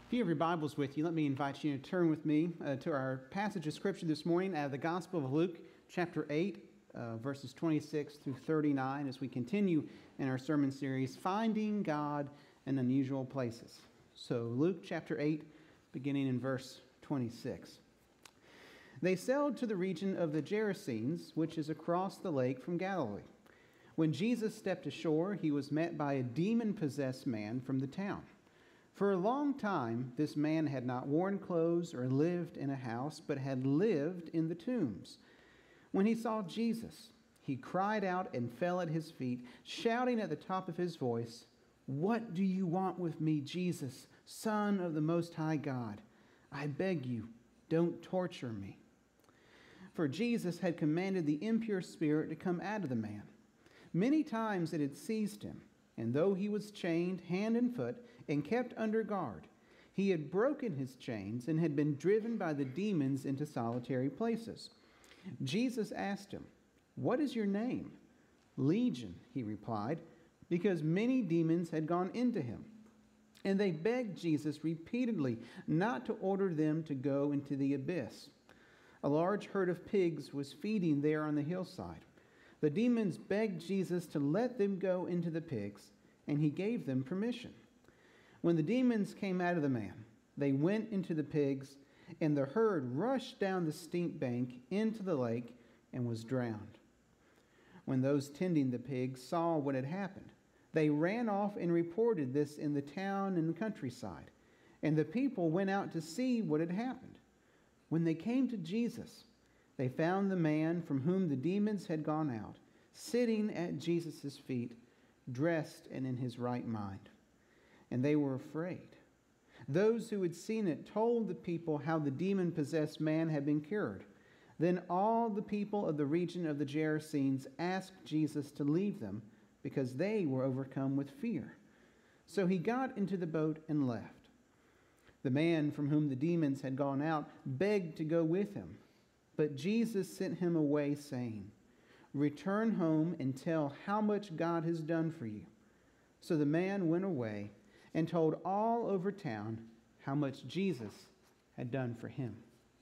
If you have your Bibles with you, let me invite you to turn with me to our passage of Scripture this morning out of the Gospel of Luke, chapter 8, verses 26 through 39, as we continue in our sermon series, Finding God in Unusual Places. So Luke chapter 8, beginning in verse 26. They sailed to the region of the Gerasenes, which is across the lake from Galilee. When Jesus stepped ashore, he was met by a demon-possessed man from the town. For a long time, this man had not worn clothes or lived in a house, but had lived in the tombs. When he saw Jesus, he cried out and fell at his feet, shouting at the top of his voice, "What do you want with me, Jesus, Son of the Most High God? I beg you, don't torture me." For Jesus had commanded the impure spirit to come out of the man. Many times it had seized him, and though he was chained hand and foot and kept under guard, he had broken his chains and had been driven by the demons into solitary places. Jesus asked him, "What is your name?" "Legion," he replied, because many demons had gone into him. And they begged Jesus repeatedly not to order them to go into the abyss. A large herd of pigs was feeding there on the hillside. The demons begged Jesus to let them go into the pigs, and he gave them permission. When the demons came out of the man, they went into the pigs, and the herd rushed down the steep bank into the lake and was drowned. When those tending the pigs saw what had happened, they ran off and reported this in the town and the countryside, and the people went out to see what had happened. When they came to Jesus, they found the man from whom the demons had gone out, sitting at Jesus' feet, dressed and in his right mind. And they were afraid. Those who had seen it told the people how the demon-possessed man had been cured. Then all the people of the region of the Gerasenes asked Jesus to leave them because they were overcome with fear. So he got into the boat and left. The man from whom the demons had gone out begged to go with him. But Jesus sent him away, saying, "Return home and tell how much God has done for you." So the man went away and told all over town how much Jesus had done for him.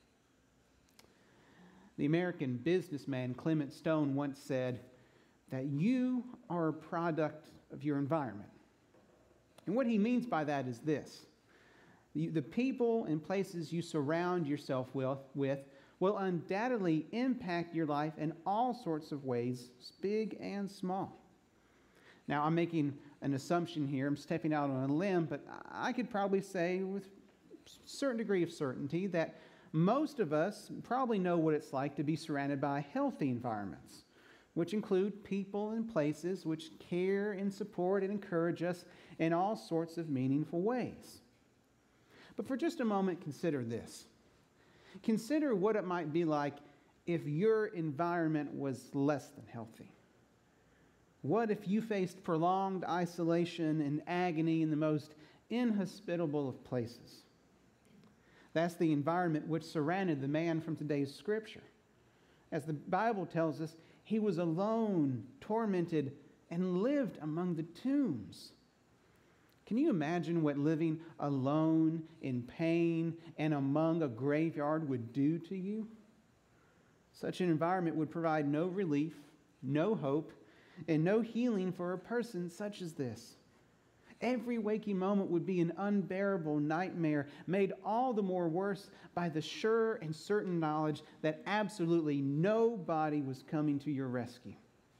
The American businessman Clement Stone once said that you are a product of your environment. And what he means by that is this: the people and places you surround yourself with will undoubtedly impact your life in all sorts of ways, big and small. Now, I'm making an assumption here. I'm stepping out on a limb, but I could probably say with a certain degree of certainty that most of us probably know what it's like to be surrounded by healthy environments, which include people and places which care and support and encourage us in all sorts of meaningful ways. But for just a moment, consider this. Consider what it might be like if your environment was less than healthy. What if you faced prolonged isolation and agony in the most inhospitable of places? That's the environment which surrounded the man from today's scripture. As the Bible tells us, he was alone, tormented, and lived among the tombs. Can you imagine what living alone, in pain, and among a graveyard would do to you? Such an environment would provide no relief, no hope, and no healing for a person such as this. Every waking moment would be an unbearable nightmare, made all the more worse by the sure and certain knowledge that absolutely nobody was coming to your rescue.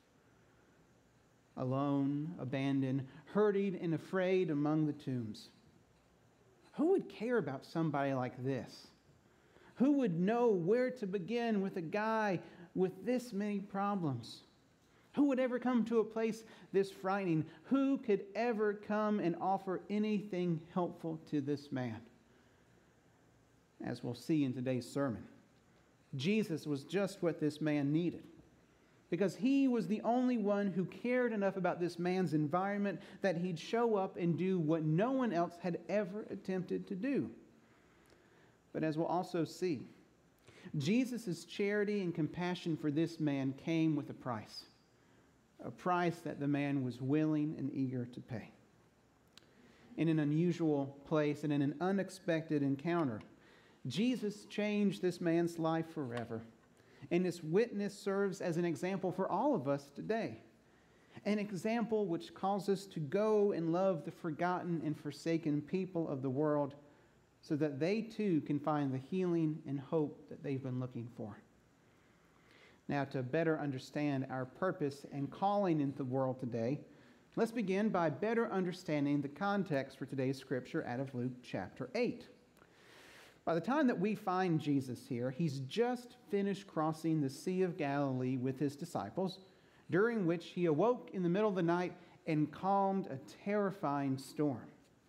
Alone, abandoned, hurting, and afraid among the tombs. Who would care about somebody like this? Who would know where to begin with a guy with this many problems? Who would ever come to a place this frightening? Who could ever come and offer anything helpful to this man? As we'll see in today's sermon, Jesus was just what this man needed, because he was the only one who cared enough about this man's environment that he'd show up and do what no one else had ever attempted to do. But as we'll also see, Jesus' charity and compassion for this man came with a price that the man was willing and eager to pay. in an unusual place and in an unexpected encounter. Jesus changed this man's life forever, and this witness serves as an example for all of us today. An example which calls us to go and love the forgotten and forsaken people of the world so that they too can find the healing and hope that they've been looking for. Now, to better understand our purpose and calling in the world today, let's begin by better understanding the context for today's scripture out of Luke chapter 8. By the time that we find Jesus here, he's just finished crossing the Sea of Galilee with his disciples, during which he awoke in the middle of the night and calmed a terrifying storm.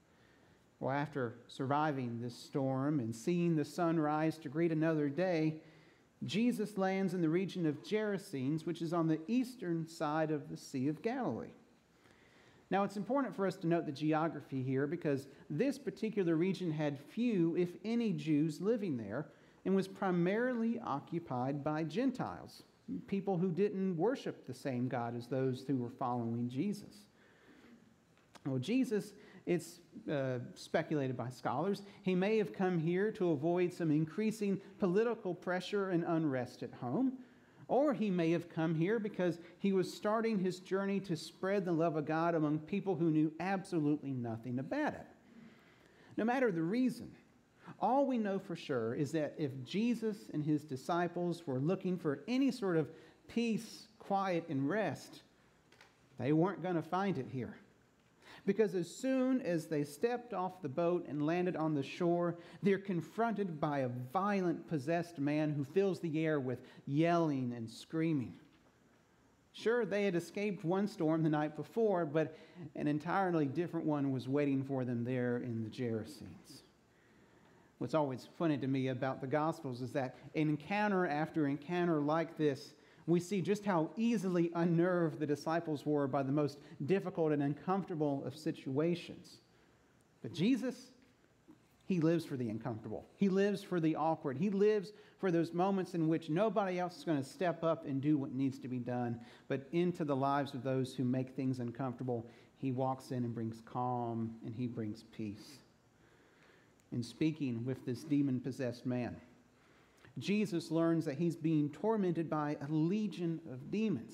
Well, after surviving this storm and seeing the sun rise to greet another day, Jesus lands in the region of Gerasenes, which is on the eastern side of the Sea of Galilee. Now, it's important for us to note the geography here because this particular region had few, if any, Jews living there and was primarily occupied by Gentiles, people who didn't worship the same God as those who were following Jesus. Well, Jesus, it's speculated by scholars, he may have come here to avoid some increasing political pressure and unrest at home, or he may have come here because he was starting his journey to spread the love of God among people who knew absolutely nothing about it. No matter the reason, all we know for sure is that if Jesus and his disciples were looking for any sort of peace, quiet, and rest, they weren't going to find it here. Because as soon as they stepped off the boat and landed on the shore, they're confronted by a violent, possessed man who fills the air with yelling and screaming. Sure, they had escaped one storm the night before, but an entirely different one was waiting for them there in the Gerasenes. What's always funny to me about the Gospels is that encounter after encounter like this, we see just how easily unnerved the disciples were by the most difficult and uncomfortable of situations. But Jesus, he lives for the uncomfortable. He lives for the awkward. He lives for those moments in which nobody else is going to step up and do what needs to be done. But into the lives of those who make things uncomfortable, he walks in and brings calm and he brings peace. In speaking with this demon-possessed man, Jesus learns that he's being tormented by a legion of demons.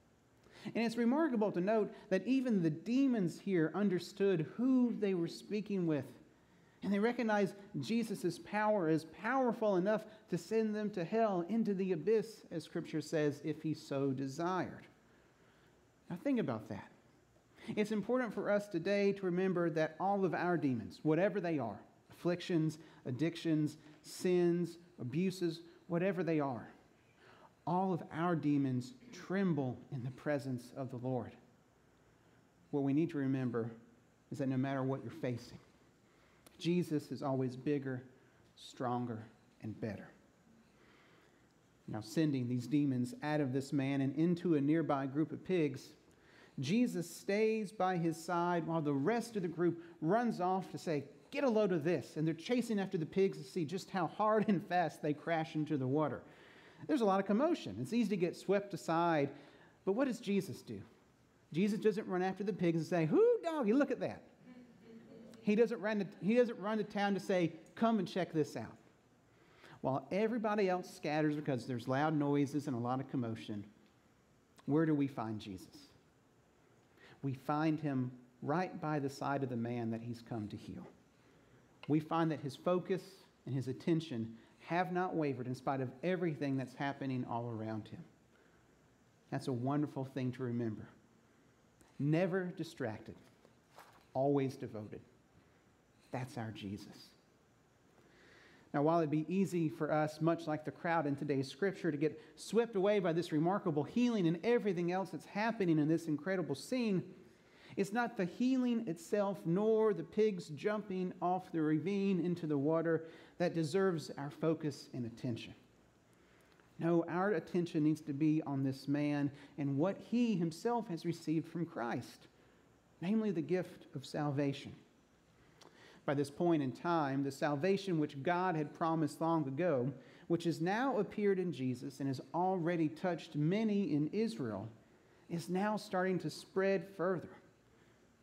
And it's remarkable to note that even the demons here understood who they were speaking with. And they recognized Jesus' power as powerful enough to send them to hell, into the abyss, as Scripture says, if he so desired. Now think about that. It's important for us today to remember that all of our demons, whatever they are, afflictions, addictions, sins, abuses, whatever they are, all of our demons tremble in the presence of the Lord. What we need to remember is that no matter what you're facing, Jesus is always bigger, stronger, and better. Now, sending these demons out of this man and into a nearby group of pigs, Jesus stays by his side while the rest of the group runs off to say, "Get a load of this." And they're chasing after the pigs to see just how hard and fast they crash into the water. There's a lot of commotion. It's easy to get swept aside. But what does Jesus do? Jesus doesn't run after the pigs and say, "Hoo, doggy, look at that." He doesn't run to town to say, "Come and check this out." While everybody else scatters because there's loud noises and a lot of commotion, where do we find Jesus? We find him right by the side of the man that he's come to heal. We find that his focus and his attention have not wavered in spite of everything that's happening all around him. That's a wonderful thing to remember. Never distracted, always devoted. That's our Jesus. Now, while it'd be easy for us, much like the crowd in today's scripture, to get swept away by this remarkable healing and everything else that's happening in this incredible scene, it's not the healing itself, nor the pigs jumping off the ravine into the water that deserves our focus and attention. No, our attention needs to be on this man and what he himself has received from Christ, namely the gift of salvation. By this point in time, the salvation which God had promised long ago, which has now appeared in Jesus and has already touched many in Israel, is now starting to spread further.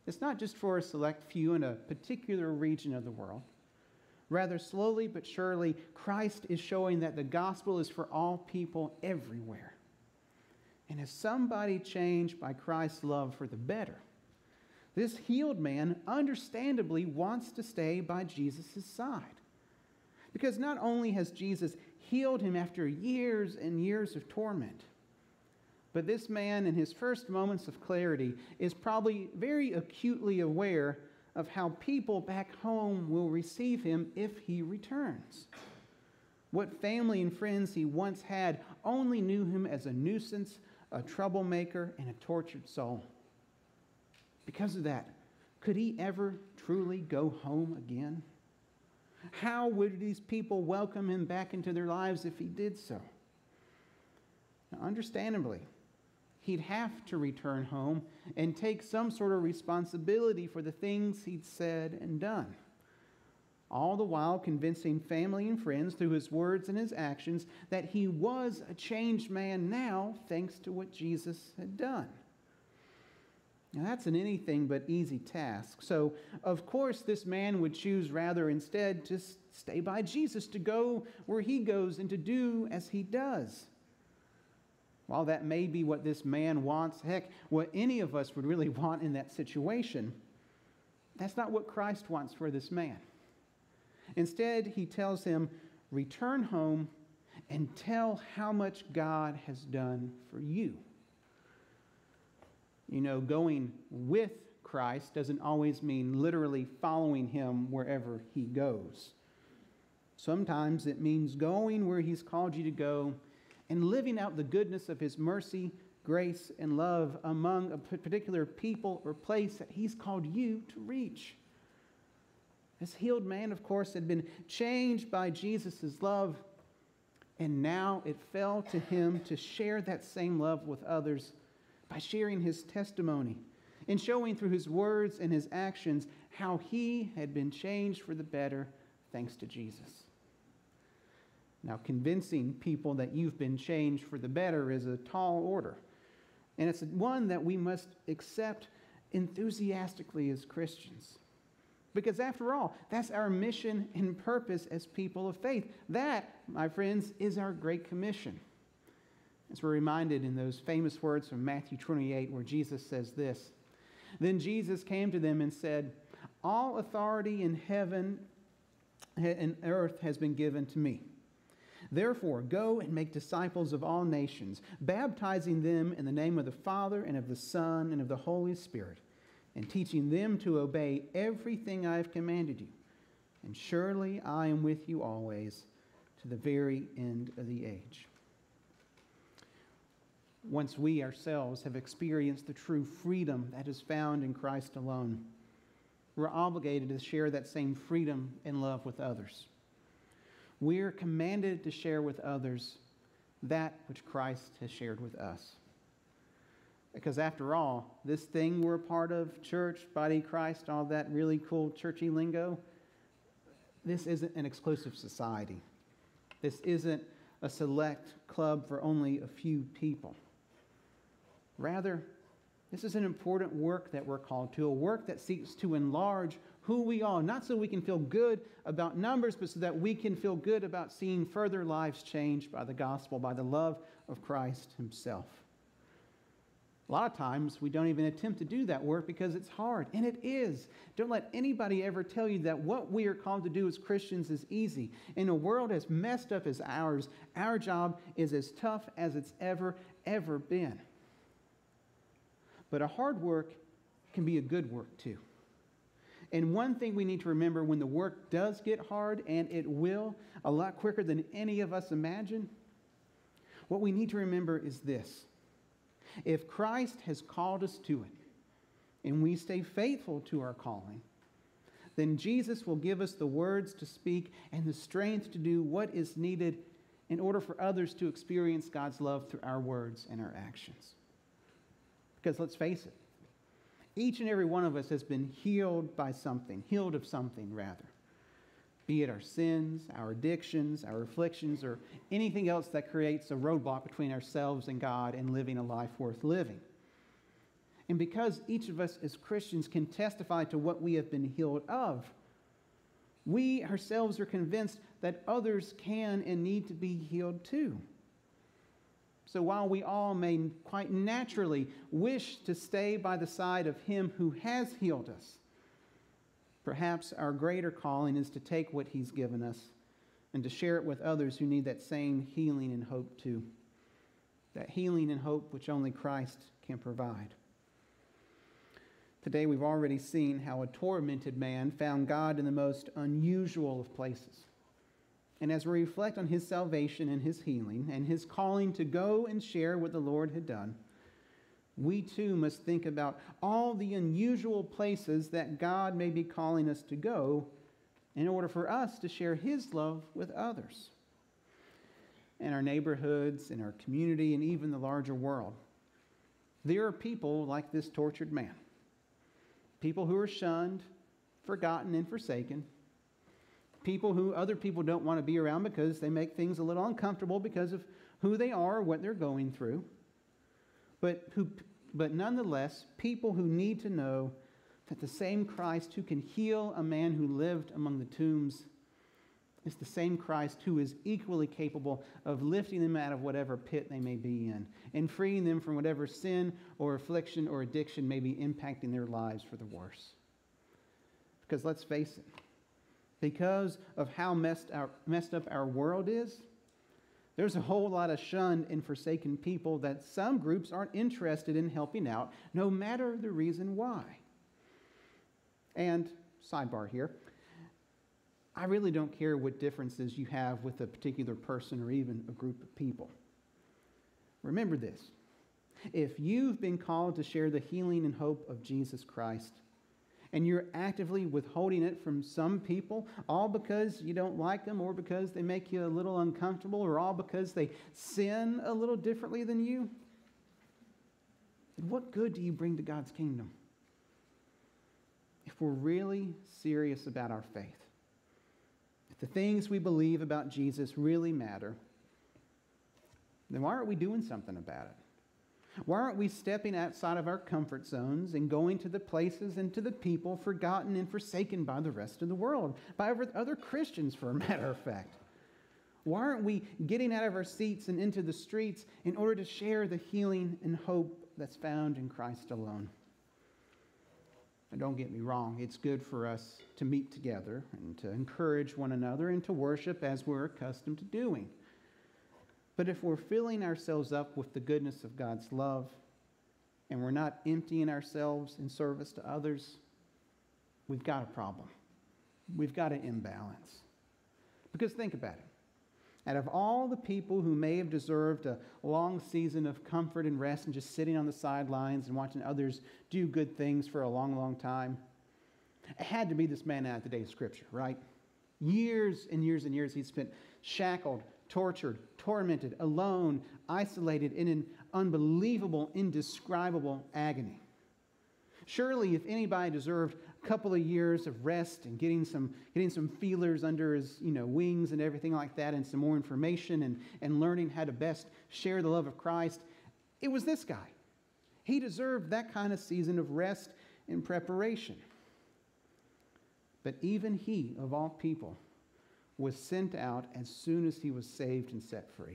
It's not just for a select few in a particular region of the world. Rather, slowly but surely, Christ is showing that the gospel is for all people everywhere. And as somebody changed by Christ's love for the better, this healed man understandably wants to stay by Jesus' side. Because not only has Jesus healed him after years and years of torment, but this man in his first moments of clarity is probably very acutely aware of how people back home will receive him if he returns. What family and friends he once had only knew him as a nuisance, a troublemaker, and a tortured soul. Because of that, could he ever truly go home again? How would these people welcome him back into their lives if he did so? Now, understandably, he'd have to return home and take some sort of responsibility for the things he'd said and done. All the while convincing family and friends through his words and his actions that he was a changed man now thanks to what Jesus had done. Now, that's an anything but easy task. So, of course, this man would choose rather instead to stay by Jesus, to go where he goes and to do as he does. While that may be what this man wants, heck, what any of us would really want in that situation, that's not what Christ wants for this man. Instead, he tells him, return home and tell how much God has done for you. You know, going with Christ doesn't always mean literally following him wherever he goes. Sometimes it means going where he's called you to go and living out the goodness of his mercy, grace, and love among a particular people or place that he's called you to reach. This healed man, of course, had been changed by Jesus' love, and now it fell to him to share that same love with others by sharing his testimony and showing through his words and his actions how he had been changed for the better thanks to Jesus. Now, convincing people that you've been changed for the better is a tall order, and it's one that we must accept enthusiastically as Christians. Because after all, that's our mission and purpose as people of faith. That, my friends, is our Great Commission. As we're reminded in those famous words from Matthew 28, where Jesus says this, "Then Jesus came to them and said, 'All authority in heaven and earth has been given to me. Therefore, go and make disciples of all nations, baptizing them in the name of the Father and of the Son and of the Holy Spirit, and teaching them to obey everything I have commanded you. And surely I am with you always to the very end of the age.'" Once we ourselves have experienced the true freedom that is found in Christ alone, we're obligated to share that same freedom and love with others. We're commanded to share with others that which Christ has shared with us. Because after all, this thing we're a part of, church, body of Christ, all that really cool churchy lingo, this isn't an exclusive society. This isn't a select club for only a few people. Rather, this is an important work that we're called to, a work that seeks to enlarge who we are, not so we can feel good about numbers, but so that we can feel good about seeing further lives changed by the gospel, by the love of Christ himself. A lot of times, we don't even attempt to do that work because it's hard, and it is. Don't let anybody ever tell you that what we are called to do as Christians is easy. In a world as messed up as ours, our job is as tough as it's ever been. But a hard work can be a good work too. And one thing we need to remember when the work does get hard, and it will, a lot quicker than any of us imagine, what we need to remember is this. If Christ has called us to it, and we stay faithful to our calling, then Jesus will give us the words to speak and the strength to do what is needed in order for others to experience God's love through our words and our actions. Because let's face it, each and every one of us has been healed of something rather. Be it our sins, our addictions, our afflictions, or anything else that creates a roadblock between ourselves and God and living a life worth living. And because each of us as Christians can testify to what we have been healed of, we ourselves are convinced that others can and need to be healed too. So while we all may quite naturally wish to stay by the side of Him who has healed us, perhaps our greater calling is to take what He's given us and to share it with others who need that same healing and hope too. That healing and hope which only Christ can provide. Today we've already seen how a tormented man found God in the most unusual of places. And as we reflect on his salvation and his healing and his calling to go and share what the Lord had done, we too must think about all the unusual places that God may be calling us to go in order for us to share His love with others. In our neighborhoods, in our community, and even the larger world, there are people like this tortured man. People who are shunned, forgotten, and forsaken. People who other people don't want to be around because they make things a little uncomfortable because of who they are or what they're going through. But nonetheless, people who need to know that the same Christ who can heal a man who lived among the tombs is the same Christ who is equally capable of lifting them out of whatever pit they may be in and freeing them from whatever sin or affliction or addiction may be impacting their lives for the worse. Because let's face it, because of how messed up our world is, there's a whole lot of shunned and forsaken people that some groups aren't interested in helping out, no matter the reason why. And, sidebar here, I really don't care what differences you have with a particular person or even a group of people. Remember this. If you've been called to share the healing and hope of Jesus Christ, and you're actively withholding it from some people, all because you don't like them, or because they make you a little uncomfortable, or all because they sin a little differently than you, then what good do you bring to God's kingdom? If we're really serious about our faith, if the things we believe about Jesus really matter, then why aren't we doing something about it? Why aren't we stepping outside of our comfort zones and going to the places and to the people forgotten and forsaken by the rest of the world, by other Christians, for a matter of fact? Why aren't we getting out of our seats and into the streets in order to share the healing and hope that's found in Christ alone? And don't get me wrong, it's good for us to meet together and to encourage one another and to worship as we're accustomed to doing. But if we're filling ourselves up with the goodness of God's love and we're not emptying ourselves in service to others, we've got a problem. We've got an imbalance. Because think about it. Out of all the people who may have deserved a long season of comfort and rest and just sitting on the sidelines and watching others do good things for a long, long time, it had to be this man out of today's Scripture, right? Years and years and years he'd spent shackled, tortured, tormented, alone, isolated, in an unbelievable, indescribable agony. Surely, if anybody deserved a couple of years of rest and getting some feelers under his wings and everything like that, and some more information and learning how to best share the love of Christ, it was this guy. He deserved that kind of season of rest and preparation. But even he, of all people, was sent out as soon as he was saved and set free.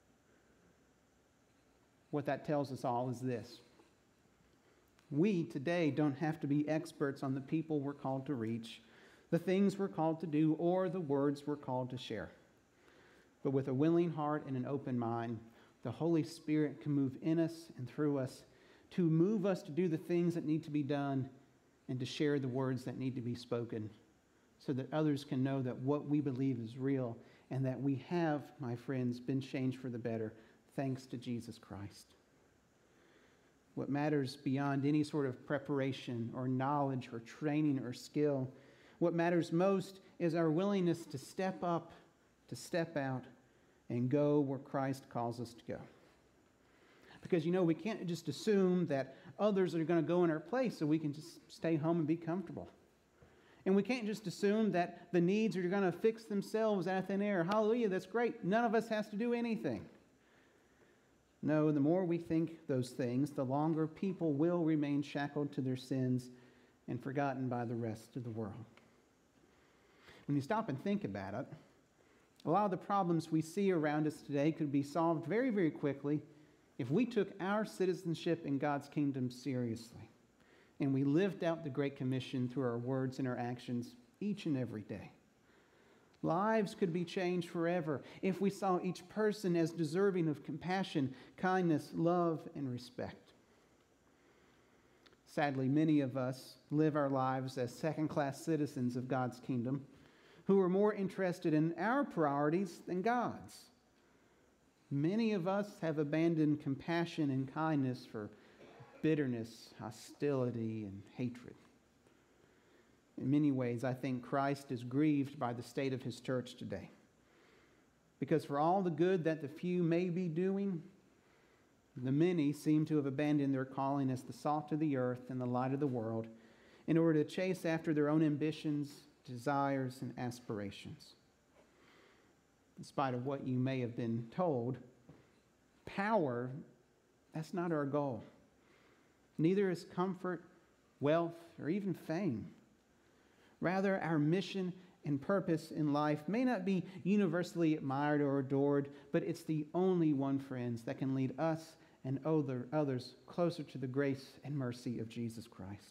What that tells us all is this. We today don't have to be experts on the people we're called to reach, the things we're called to do, or the words we're called to share. But with a willing heart and an open mind, the Holy Spirit can move in us and through us to move us to do the things that need to be done and to share the words that need to be spoken, so that others can know that what we believe is real and that we have, my friends, been changed for the better thanks to Jesus Christ. What matters beyond any sort of preparation or knowledge or training or skill, what matters most is our willingness to step up, to step out, and go where Christ calls us to go. Because, we can't just assume that others are going to go in our place so we can just stay home and be comfortable. And we can't just assume that the needs are going to fix themselves out of thin air. Hallelujah, that's great. None of us has to do anything. No, the more we think those things, the longer people will remain shackled to their sins and forgotten by the rest of the world. When you stop and think about it, a lot of the problems we see around us today could be solved very, very quickly if we took our citizenship in God's kingdom seriously and we lived out the Great Commission through our words and our actions each and every day. Lives could be changed forever if we saw each person as deserving of compassion, kindness, love, and respect. Sadly, many of us live our lives as second-class citizens of God's kingdom who are more interested in our priorities than God's. Many of us have abandoned compassion and kindness for bitterness, hostility, and hatred. In many ways, I think Christ is grieved by the state of his church today. Because for all the good that the few may be doing, the many seem to have abandoned their calling as the salt of the earth and the light of the world in order to chase after their own ambitions, desires, and aspirations. In spite of what you may have been told, power, that's not our goal. Neither is comfort, wealth, or even fame. Rather, our mission and purpose in life may not be universally admired or adored, but it's the only one, friends, that can lead us and others closer to the grace and mercy of Jesus Christ.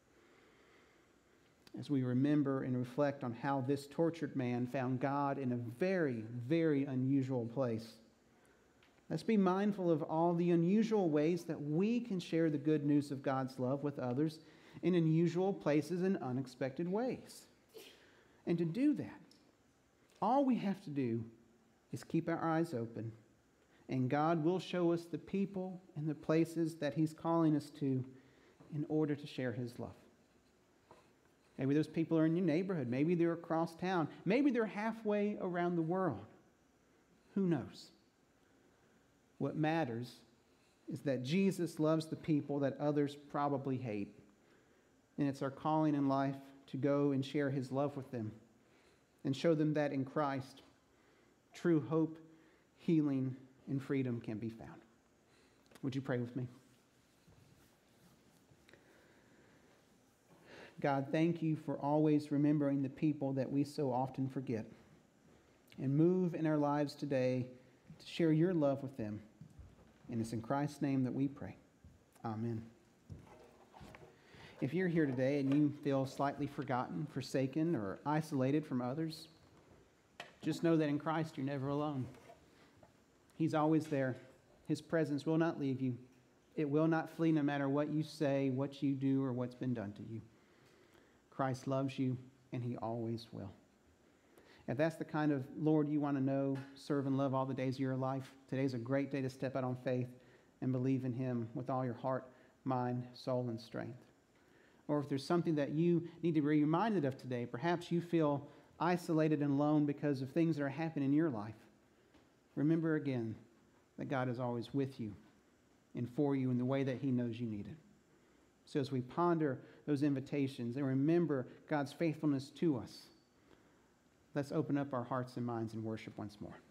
As we remember and reflect on how this tortured man found God in a very, very unusual place, let's be mindful of all the unusual ways that we can share the good news of God's love with others in unusual places and unexpected ways. And to do that, all we have to do is keep our eyes open, and God will show us the people and the places that he's calling us to in order to share his love. Maybe those people are in your neighborhood. Maybe they're across town. Maybe they're halfway around the world. Who knows? What matters is that Jesus loves the people that others probably hate. And it's our calling in life to go and share his love with them and show them that in Christ, true hope, healing, and freedom can be found. Would you pray with me? God, thank you for always remembering the people that we so often forget. And move in our lives today to share your love with them. And it's in Christ's name that we pray. Amen. If you're here today and you feel slightly forgotten, forsaken, or isolated from others, just know that in Christ you're never alone. He's always there. His presence will not leave you. It will not flee no matter what you say, what you do, or what's been done to you. Christ loves you, and he always will. If that's the kind of Lord you want to know, serve, and love all the days of your life, today's a great day to step out on faith and believe in him with all your heart, mind, soul, and strength. Or if there's something that you need to be reminded of today, perhaps you feel isolated and alone because of things that are happening in your life, remember again that God is always with you and for you in the way that he knows you need it. So as we ponder those invitations and remember God's faithfulness to us, let's open up our hearts and minds and worship once more.